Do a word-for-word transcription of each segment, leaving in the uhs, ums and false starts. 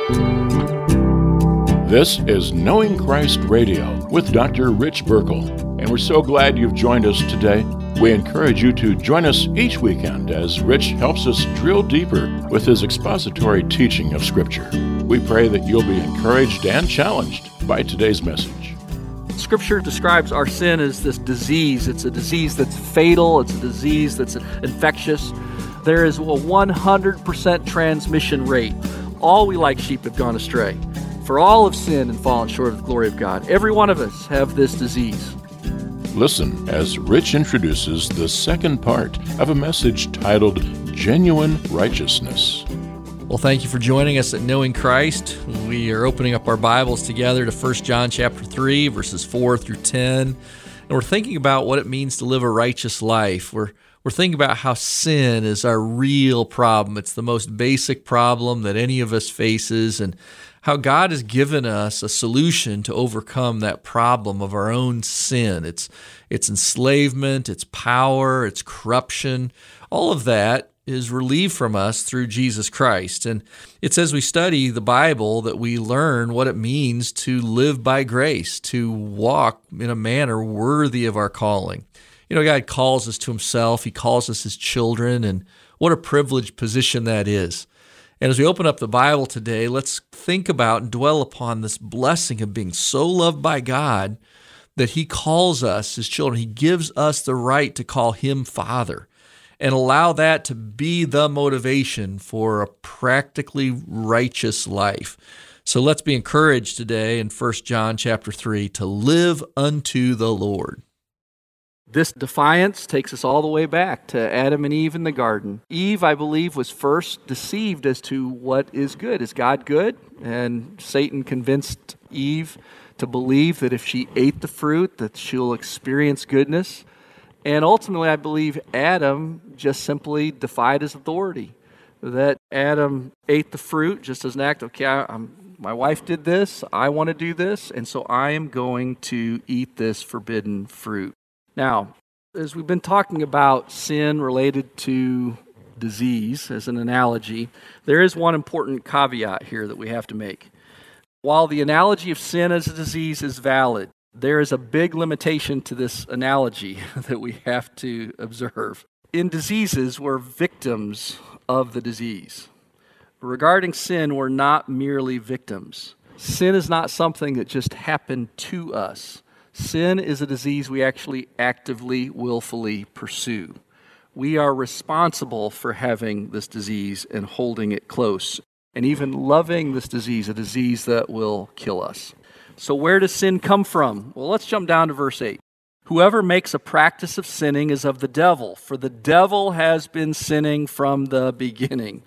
This is Knowing Christ Radio with Doctor Rich Burkle, and we're so glad you've joined us today. We encourage you to join us each weekend as Rich helps us drill deeper with his expository teaching of Scripture. We pray that you'll be encouraged and challenged by today's message. Scripture describes our sin as this disease. It's a disease that's fatal. It's a disease that's infectious. There is a one hundred percent transmission rate. All we like sheep have gone astray. For all have sinned and fallen short of the glory of God. Every one of us have this disease. Listen as Rich introduces the second part of a message titled Genuine Righteousness. Well, thank you for joining us at Knowing Christ. We are opening up our Bibles together to First John chapter three, verses four through ten. And we're thinking about what it means to live a righteous life. We're We're thinking about how sin is our real problem. It's the most basic problem that any of us faces, and how God has given us a solution to overcome that problem of our own sin. It's it's enslavement, it's power, it's corruption. All of that is relieved from us through Jesus Christ. And it's as we study the Bible that we learn what it means to live by grace, to walk in a manner worthy of our calling. You know, God calls us to himself. He calls us his children, and what a privileged position that is. And as we open up the Bible today, let's think about and dwell upon this blessing of being so loved by God that he calls us his children. He gives us the right to call him Father, and allow that to be the motivation for a practically righteous life. So let's be encouraged today in First John chapter three to live unto the Lord. This defiance takes us all the way back to Adam and Eve in the garden. Eve, I believe, was first deceived as to what is good. Is God good? And Satan convinced Eve to believe that if she ate the fruit, that she'll experience goodness. And ultimately, I believe Adam just simply defied his authority. That Adam ate the fruit just as an act of, okay, I'm, my wife did this, I want to do this, and so I am going to eat this forbidden fruit. Now, as we've been talking about sin related to disease as an analogy, there is one important caveat here that we have to make. While the analogy of sin as a disease is valid, there is a big limitation to this analogy that we have to observe. In diseases, we're victims of the disease. Regarding sin, we're not merely victims. Sin is not something that just happened to us. Sin is a disease we actually actively, willfully pursue. We are responsible for having this disease and holding it close, and even loving this disease, a disease that will kill us. So where does sin come from? Well, let's jump down to verse eight. Whoever makes a practice of sinning is of the devil, for the devil has been sinning from the beginning.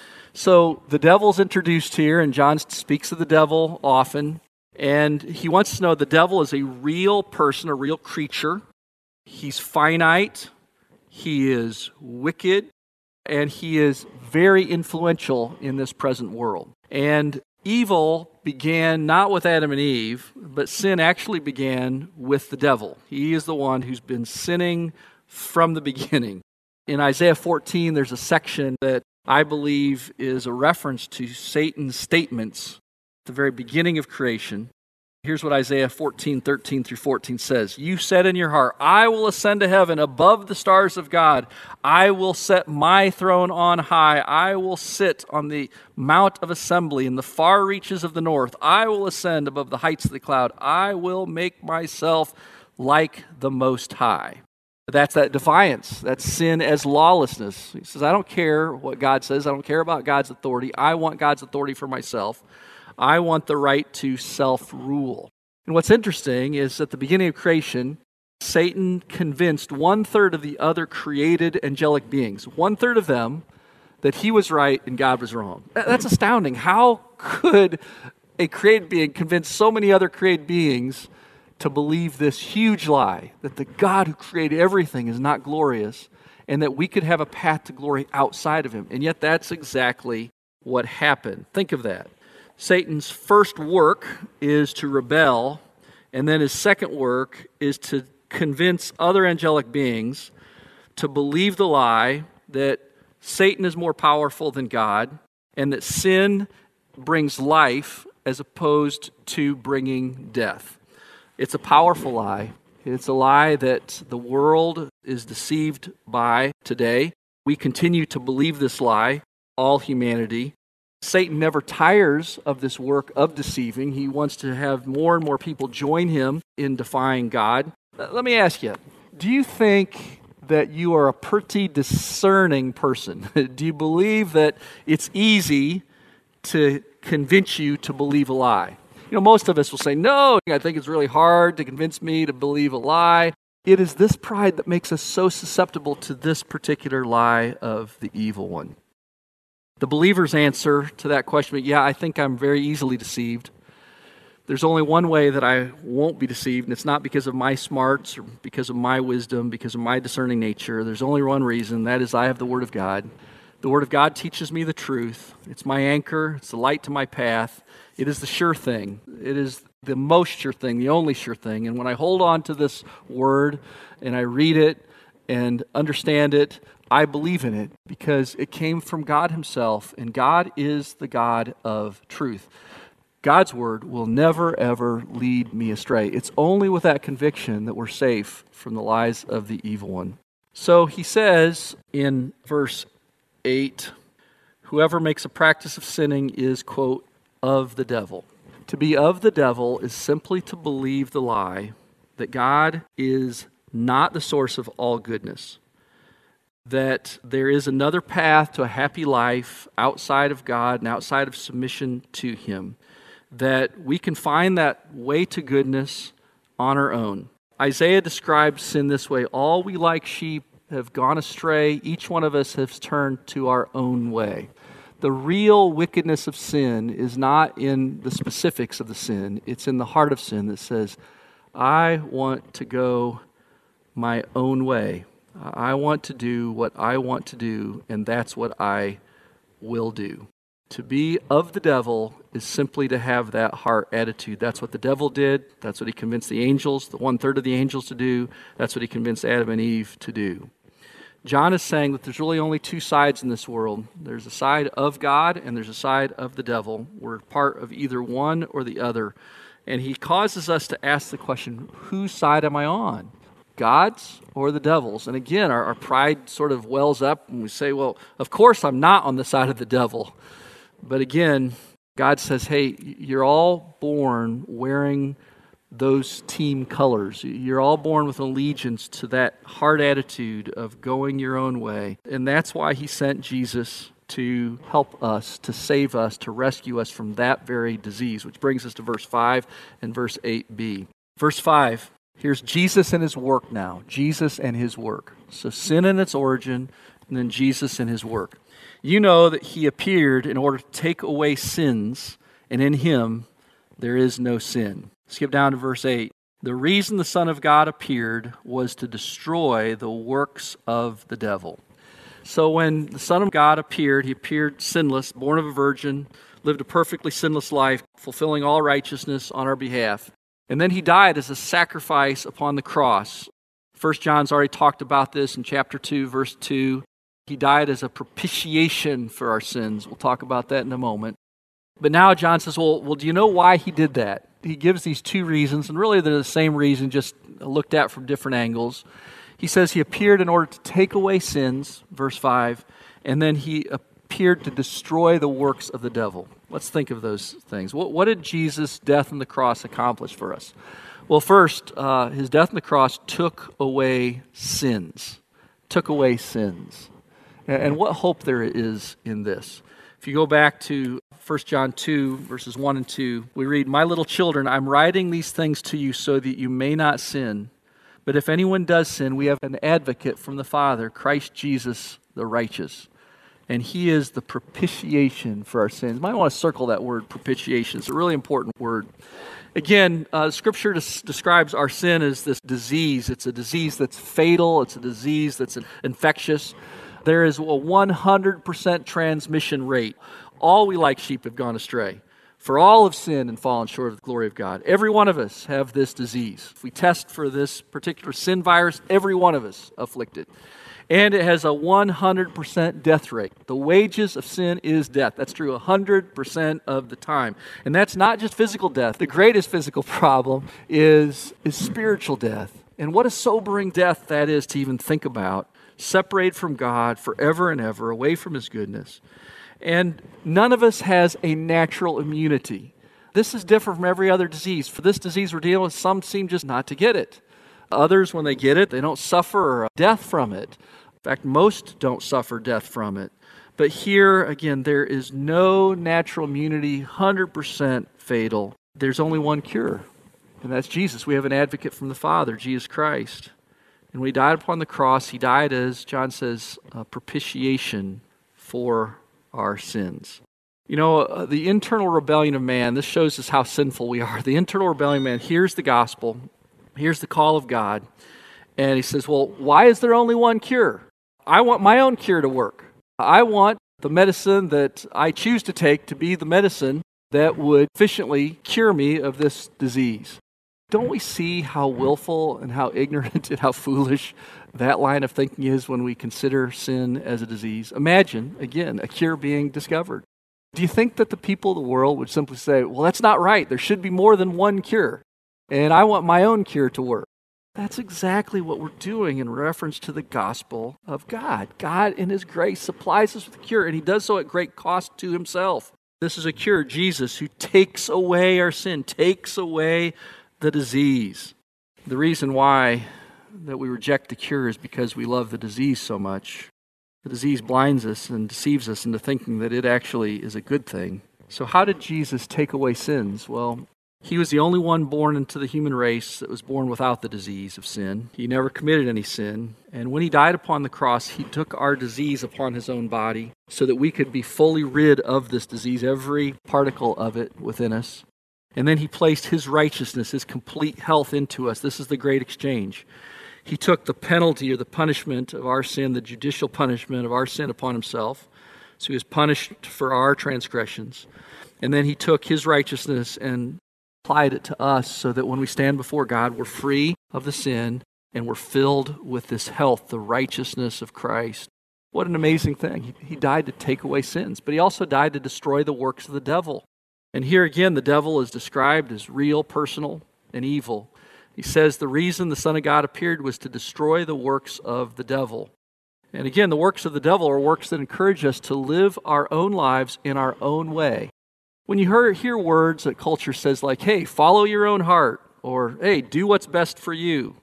So the devil's introduced here, and John speaks of the devil often. And he wants to know the devil is a real person, a real creature. He's finite, he is wicked, and he is very influential in this present world. And evil began not with Adam and Eve, but sin actually began with the devil. He is the one who's been sinning from the beginning. In Isaiah fourteen, there's a section that I believe is a reference to Satan's statements at the very beginning of creation. Here's what Isaiah fourteen, thirteen through fourteen says. You said in your heart, I will ascend to heaven above the stars of God. I will set my throne on high. I will sit on the mount of assembly in the far reaches of the north. I will ascend above the heights of the cloud. I will make myself like the Most High. That's that defiance. That's sin as lawlessness. He says, I don't care what God says. I don't care about God's authority. I want God's authority for myself. I want the right to self-rule. And what's interesting is at the beginning of creation, Satan convinced one-third of the other created angelic beings, one-third of them, that he was right and God was wrong. That's astounding. How could a created being convince so many other created beings to believe this huge lie, that the God who created everything is not glorious, and that we could have a path to glory outside of him? And yet that's exactly what happened. Think of that. Satan's first work is to rebel, and then his second work is to convince other angelic beings to believe the lie that Satan is more powerful than God, and that sin brings life as opposed to bringing death. It's a powerful lie. It's a lie that the world is deceived by today. We continue to believe this lie, all humanity. Satan never tires of this work of deceiving. He wants to have more and more people join him in defying God. Let me ask you, do you think that you are a pretty discerning person? Do you believe that it's easy to convince you to believe a lie? You know, most of us will say, no, I think it's really hard to convince me to believe a lie. It is this pride that makes us so susceptible to this particular lie of the evil one. The believer's answer to that question, yeah, I think I'm very easily deceived. There's only one way that I won't be deceived, and it's not because of my smarts or because of my wisdom, because of my discerning nature. There's only one reason, that is I have the Word of God. The Word of God teaches me the truth. It's my anchor. It's the light to my path. It is the sure thing. It is the most sure thing, the only sure thing. And when I hold on to this Word and I read it and understand it, I believe in it because it came from God Himself, and God is the God of truth. God's Word will never, ever lead me astray. It's only with that conviction that we're safe from the lies of the evil one. So he says in verse eight, whoever makes a practice of sinning is, quote, of the devil. To be of the devil is simply to believe the lie that God is not the source of all goodness, that there is another path to a happy life outside of God and outside of submission to Him, that we can find that way to goodness on our own. Isaiah describes sin this way: all we like sheep have gone astray, each one of us has turned to our own way. The real wickedness of sin is not in the specifics of the sin, it's in the heart of sin that says, I want to go my own way. I want to do what I want to do, and that's what I will do. To be of the devil is simply to have that heart attitude. That's what the devil did. That's what he convinced the angels, the one-third of the angels to do. That's what he convinced Adam and Eve to do. John is saying that there's really only two sides in this world. There's a side of God and there's a side of the devil. We're part of either one or the other. And he causes us to ask the question, whose side am I on? God's or the devil's? And again, our, our pride sort of wells up and we say, well, of course I'm not on the side of the devil. But again, God says, hey, you're all born wearing those team colors. You're all born with allegiance to that hard attitude of going your own way. And that's why He sent Jesus to help us, to save us, to rescue us from that very disease, which brings us to verse five and verse eight b. Verse five, here's Jesus and His work now. Jesus and His work. So sin and its origin, and then Jesus and His work. You know that He appeared in order to take away sins, and in Him there is no sin. Skip down to verse eight. The reason the Son of God appeared was to destroy the works of the devil. So when the Son of God appeared, He appeared sinless, born of a virgin, lived a perfectly sinless life, fulfilling all righteousness on our behalf. And then He died as a sacrifice upon the cross. First John's already talked about this in chapter two, verse two. He died as a propitiation for our sins. We'll talk about that in a moment. But now John says, well, well, do you know why He did that? He gives these two reasons, and really they're the same reason, just looked at from different angles. He says He appeared in order to take away sins, verse five, and then He appeared to destroy the works of the devil. Let's think of those things. What, what did Jesus' death on the cross accomplish for us? Well, first, uh, His death on the cross took away sins. Took away sins. And, and what hope there is in this. If you go back to First John two, verses one and two, we read, my little children, I'm writing these things to you so that you may not sin. But if anyone does sin, we have an advocate from the Father, Christ Jesus the righteous. And He is the propitiation for our sins. You might want to circle that word, propitiation. It's a really important word. Again, uh, Scripture des- describes our sin as this disease. It's a disease that's fatal. It's a disease that's infectious. There is a one hundred percent transmission rate. All we like sheep have gone astray. For all have sinned and fallen short of the glory of God. Every one of us have this disease. If we test for this particular sin virus, every one of us afflicted. And it has a one hundred percent death rate. The wages of sin is death. That's true one hundred percent of the time. And that's not just physical death. The greatest physical problem is, is spiritual death. And what a sobering death that is to even think about. Separated from God forever and ever, away from His goodness. And none of us has a natural immunity. This is different from every other disease. For this disease we're dealing with, some seem just not to get it. Others, when they get it, they don't suffer death from it. In fact, most don't suffer death from it. But here, again, there is no natural immunity, one hundred percent fatal. There's only one cure, and that's Jesus. We have an advocate from the Father, Jesus Christ. And when He died upon the cross, He died as, John says, a propitiation for our sins. You know, uh, the internal rebellion of man, this shows us how sinful we are. The internal rebellion of man hears the gospel, hears the call of God, and he says, well, why is there only one cure? I want my own cure to work. I want the medicine that I choose to take to be the medicine that would efficiently cure me of this disease. Don't we see how willful and how ignorant and how foolish that line of thinking is when we consider sin as a disease? Imagine, again, a cure being discovered. Do you think that the people of the world would simply say, well, that's not right. There should be more than one cure, and I want my own cure to work? That's exactly what we're doing in reference to the gospel of God. God, in His grace, supplies us with a cure, and He does so at great cost to Himself. This is a cure, Jesus, who takes away our sin, takes away the disease. The reason why that we reject the cure is because we love the disease so much. The disease blinds us and deceives us into thinking that it actually is a good thing. So how did Jesus take away sins? Well, He was the only one born into the human race that was born without the disease of sin. He never committed any sin. And when He died upon the cross, He took our disease upon His own body so that we could be fully rid of this disease, every particle of it within us. And then He placed His righteousness, His complete health into us. This is the great exchange. He took the penalty or the punishment of our sin, the judicial punishment of our sin upon Himself. So He was punished for our transgressions. And then He took His righteousness and applied it to us so that when we stand before God, we're free of the sin and we're filled with this health, the righteousness of Christ. What an amazing thing. He, he died to take away sins, but He also died to destroy the works of the devil. And here again, the devil is described as real, personal, and evil. He says the reason the Son of God appeared was to destroy the works of the devil. And again, the works of the devil are works that encourage us to live our own lives in our own way. When you hear, hear words that culture says like, hey, follow your own heart, or hey, do what's best for you,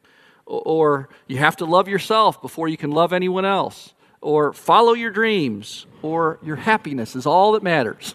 or you have to love yourself before you can love anyone else, or follow your dreams, or your happiness is all that matters.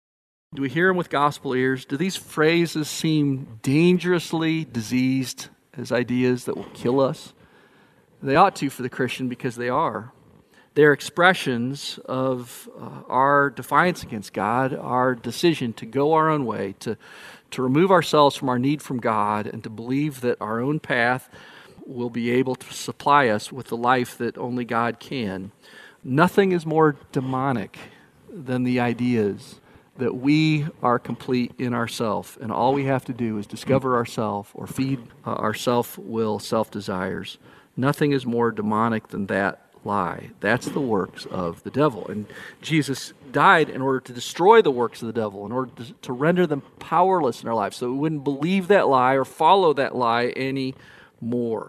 Do we hear them with gospel ears? Do these phrases seem dangerously diseased as ideas that will kill us? They ought to for the Christian because they are. They're expressions of uh, our defiance against God, our decision to go our own way, to, to remove ourselves from our need from God, and to believe that our own path will be able to supply us with the life that only God can. Nothing is more demonic than the ideas that we are complete in ourself, and all we have to do is discover ourself or feed uh, our self-will, self-desires. Nothing is more demonic than that lie. That's the works of the devil. And Jesus died in order to destroy the works of the devil, in order to, to render them powerless in our lives, so we wouldn't believe that lie or follow that lie anymore.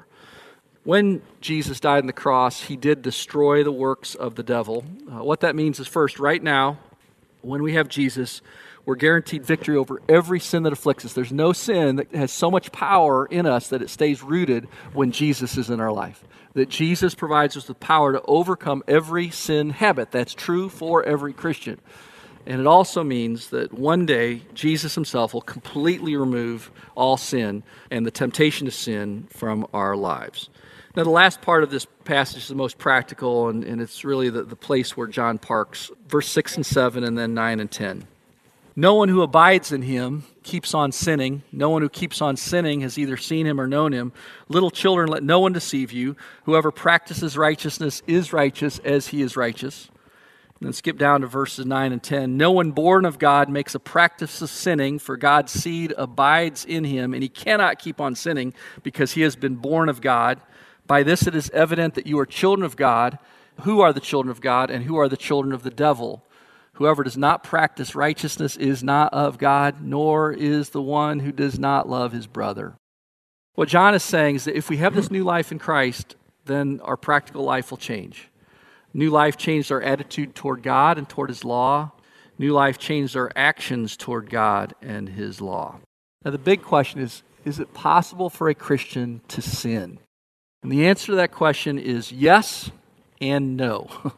When Jesus died on the cross, He did destroy the works of the devil. Uh, what that means is, first, right now, when we have Jesus, we're guaranteed victory over every sin that afflicts us. There's no sin that has so much power in us that it stays rooted when Jesus is in our life. That Jesus provides us with power to overcome every sin habit. That's true for every Christian. And it also means that one day, Jesus Himself will completely remove all sin and the temptation to sin from our lives. Now, the last part of this passage is the most practical, and, and it's really the, the place where John parks. Verse six and seven, and then nine and ten. No one who abides in Him keeps on sinning. No one who keeps on sinning has either seen Him or known Him. Little children, let no one deceive you. Whoever practices righteousness is righteous as he is righteous. And then skip down to verses nine and ten. No one born of God makes a practice of sinning, for God's seed abides in him, and he cannot keep on sinning because he has been born of God. By this it is evident that you are children of God. Who are the children of God and who are the children of the devil? Whoever does not practice righteousness is not of God, nor is the one who does not love his brother. What John is saying is that if we have this new life in Christ, then our practical life will change. New life changed our attitude toward God and toward his law. New life changed our actions toward God and his law. Now the big question is, is it possible for a Christian to sin? And the answer to that question is yes and no.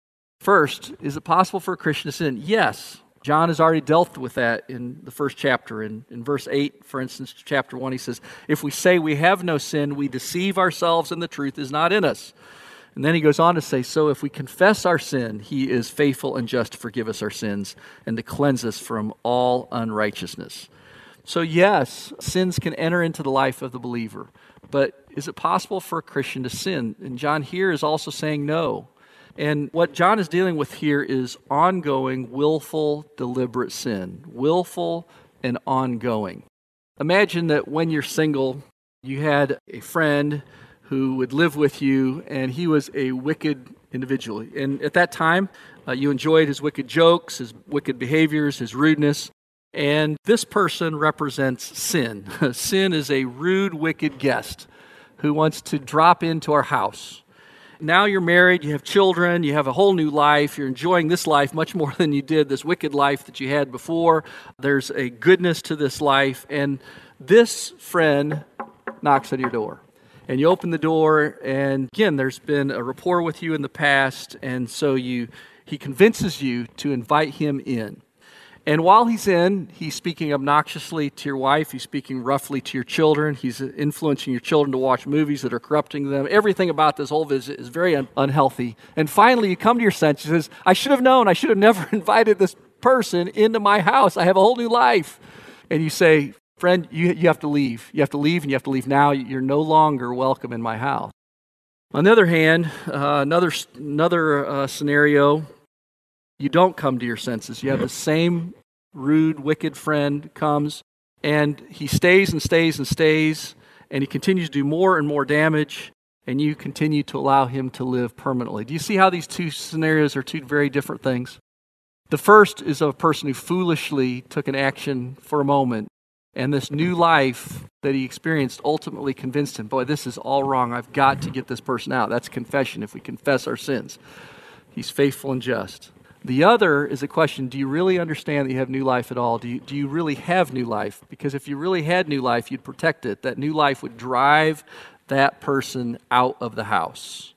First, is it possible for a Christian to sin? Yes. John has already dealt with that in the first chapter. In, in verse eight, for instance, chapter one, he says, if we say we have no sin, we deceive ourselves and the truth is not in us. And then he goes on to say, so if we confess our sin, he is faithful and just to forgive us our sins and to cleanse us from all unrighteousness. So yes, sins can enter into the life of the believer. But is it possible for a Christian to sin? And John here is also saying no. And what John is dealing with here is ongoing, willful, deliberate sin. Willful and ongoing. Imagine that when you're single, you had a friend who would live with you, and he was a wicked individual. And at that time, uh, you enjoyed his wicked jokes, his wicked behaviors, his rudeness. And this person represents sin. Sin is a rude, wicked guest who wants to drop into our house. Now you're married, you have children, you have a whole new life, you're enjoying this life much more than you did this wicked life that you had before. There's a goodness to this life, and this friend knocks at your door. And you open the door, and again, there's been a rapport with you in the past, and so you he convinces you to invite him in. And while he's in, he's speaking obnoxiously to your wife. He's speaking roughly to your children. He's influencing your children to watch movies that are corrupting them. Everything about this whole visit is very un- unhealthy. And finally, you come to your senses. He says, I should have known. I should have never invited this person into my house. I have a whole new life. And you say, friend, you, you have to leave. You have to leave, and you have to leave now. You're no longer welcome in my house. On the other hand, uh, another, another uh, scenario, you don't come to your senses. You have the same rude, wicked friend comes, and he stays and stays and stays, and he continues to do more and more damage, and you continue to allow him to live permanently. Do you see how these two scenarios are two very different things? The first is of a person who foolishly took an action for a moment, and this new life that he experienced ultimately convinced him, boy, this is all wrong. I've got to get this person out. That's confession, if we confess our sins. He's faithful and just. The other is a question, do you really understand that you have new life at all? Do you, do you really have new life? Because if you really had new life, you'd protect it. That new life would drive that person out of the house.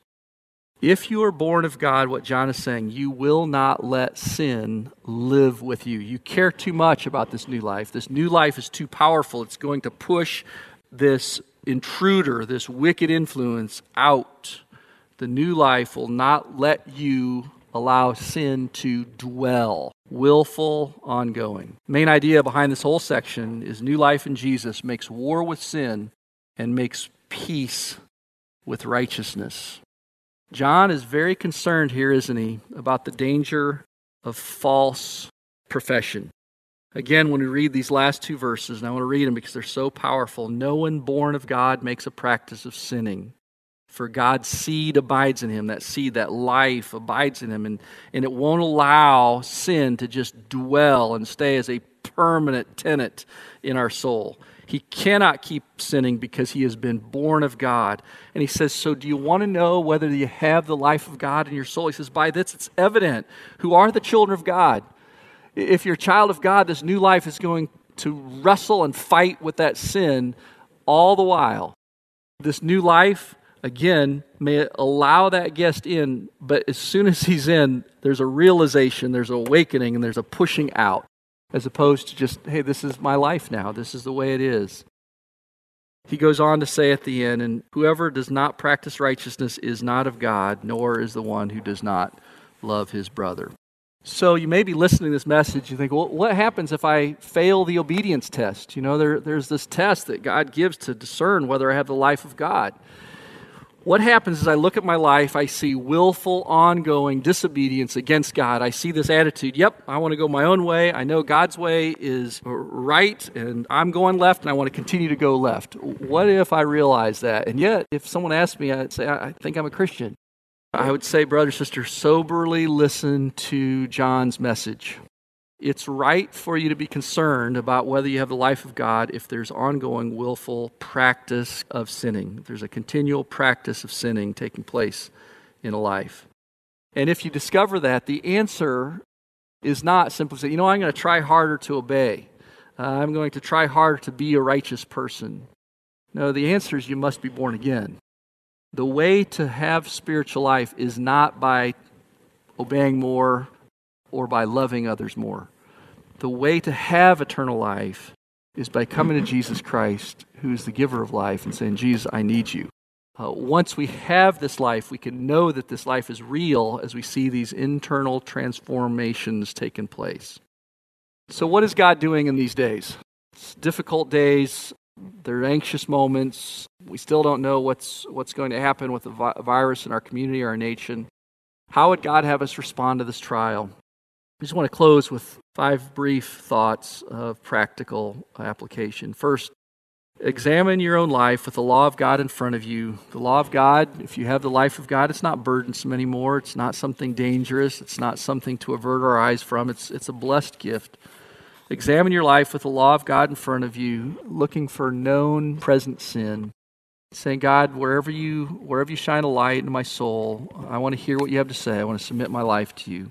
If you are born of God, what John is saying, you will not let sin live with you. You care too much about this new life. This new life is too powerful. It's going to push this intruder, this wicked influence out. The new life will not let you allow sin to dwell. Willful, ongoing. Main idea behind this whole section is new life in Jesus makes war with sin and makes peace with righteousness. John is very concerned here, isn't he, about the danger of false profession. Again, when we read these last two verses, and I want to read them because they're so powerful, no one born of God makes a practice of sinning. For God's seed abides in him. That seed, that life abides in him. And, and it won't allow sin to just dwell and stay as a permanent tenant in our soul. He cannot keep sinning because he has been born of God. And he says, so do you want to know whether you have the life of God in your soul? He says, by this it's evident who are the children of God. If you're a child of God, this new life is going to wrestle and fight with that sin all the while. This new life, again, may allow that guest in, but as soon as he's in, there's a realization, there's an awakening, and there's a pushing out, as opposed to just, hey, this is my life now. This is the way it is. He goes on to say at the end, and whoever does not practice righteousness is not of God, nor is the one who does not love his brother. So you may be listening to this message, you think, well, what happens if I fail the obedience test? You know, there, there's this test that God gives to discern whether I have the life of God. What happens is I look at my life, I see willful, ongoing disobedience against God. I see this attitude, yep, I want to go my own way. I know God's way is right, and I'm going left, and I want to continue to go left. What if I realize that? And yet, if someone asked me, I'd say, I think I'm a Christian. I would say, brother, sister, soberly listen to John's message. It's right for you to be concerned about whether you have the life of God if there's ongoing willful practice of sinning. If there's a continual practice of sinning taking place in a life. And if you discover that, the answer is not simply say, you know, I'm going to try harder to obey. Uh, I'm going to try harder to be a righteous person. No, the answer is you must be born again. The way to have spiritual life is not by obeying more or by loving others more. The way to have eternal life is by coming to Jesus Christ, who is the giver of life, and saying, Jesus, I need you. Uh, once we have this life, we can know that this life is real as we see these internal transformations taking place. So what is God doing in these days? It's difficult days. They're anxious moments. We still don't know what's what's going to happen with the vi- virus in our community, our nation. How would God have us respond to this trial? I just want to close with five brief thoughts of practical application. First, examine your own life with the law of God in front of you. The law of God, if you have the life of God, it's not burdensome anymore. It's not something dangerous. It's not something to avert our eyes from. It's, it's a blessed gift. Examine your life with the law of God in front of you, looking for known present sin. Saying, God, wherever you, wherever you shine a light into my soul, I want to hear what you have to say. I want to submit my life to you.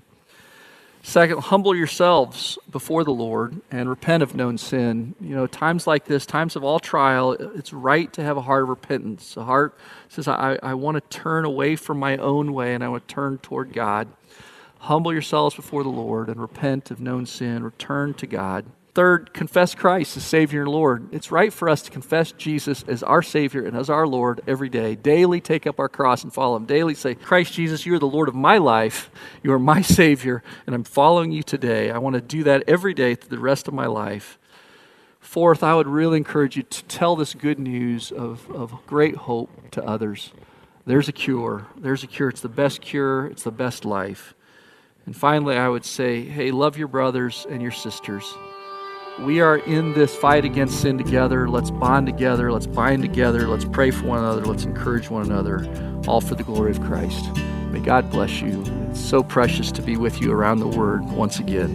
Second, humble yourselves before the Lord and repent of known sin. You know, times like this, times of all trial, it's right to have a heart of repentance. A heart says, I, I want to turn away from my own way and I want to turn toward God. Humble yourselves before the Lord and repent of known sin. Return to God. Third, confess Christ as Savior and Lord. It's right for us to confess Jesus as our Savior and as our Lord every day. Daily take up our cross and follow Him. Daily say, Christ Jesus, you are the Lord of my life. You are my Savior, and I'm following you today. I want to do that every day through the rest of my life. Fourth, I would really encourage you to tell this good news of, of great hope to others. There's a cure. There's a cure. It's the best cure. It's the best life. And finally, I would say, hey, love your brothers and your sisters. We are in this fight against sin together. Let's bond together. Let's bind together. Let's pray for one another. Let's encourage one another, all for the glory of Christ. May God bless you. It's so precious to be with you around the Word once again.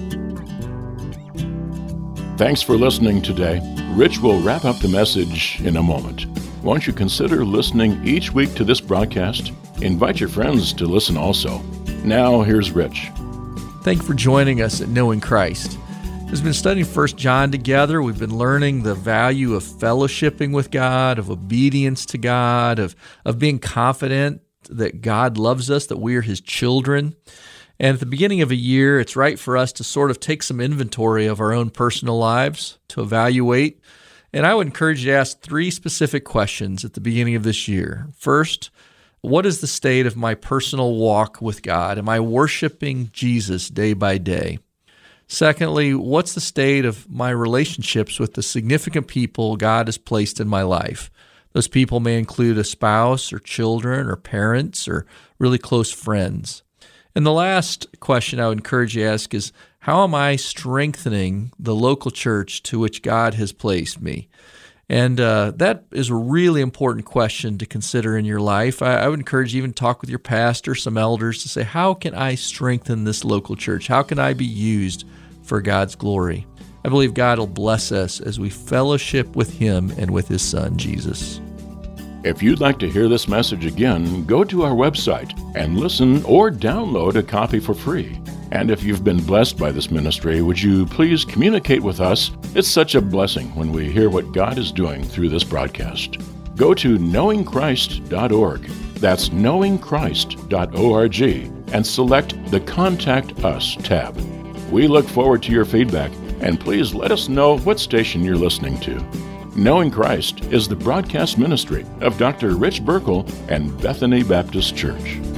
Thanks for listening today. Rich will wrap up the message in a moment. Won't you consider listening each week to this broadcast? Invite your friends to listen also. Now, here's Rich. Thank you for joining us at Knowing Christ. We've been studying First John together. We've been learning the value of fellowshipping with God, of obedience to God, of, of being confident that God loves us, that we are His children. And at the beginning of a year, it's right for us to sort of take some inventory of our own personal lives, to evaluate. And I would encourage you to ask three specific questions at the beginning of this year. First, what is the state of my personal walk with God? Am I worshiping Jesus day by day? Secondly, what's the state of my relationships with the significant people God has placed in my life? Those people may include a spouse or children or parents or really close friends. And the last question I would encourage you to ask is, how am I strengthening the local church to which God has placed me? And uh, that is a really important question to consider in your life. I, I would encourage you even to talk with your pastor, some elders, to say, how can I strengthen this local church? How can I be used for God's glory? I believe God will bless us as we fellowship with Him and with His Son, Jesus. If you'd like to hear this message again, go to our website and listen or download a copy for free. And if you've been blessed by this ministry, would you please communicate with us? It's such a blessing when we hear what God is doing through this broadcast. Go to knowing christ dot org. That's knowing christ dot org and select the Contact Us tab. We look forward to your feedback, and please let us know what station you're listening to. Knowing Christ is the broadcast ministry of Doctor Rich Burkle and Bethany Baptist Church.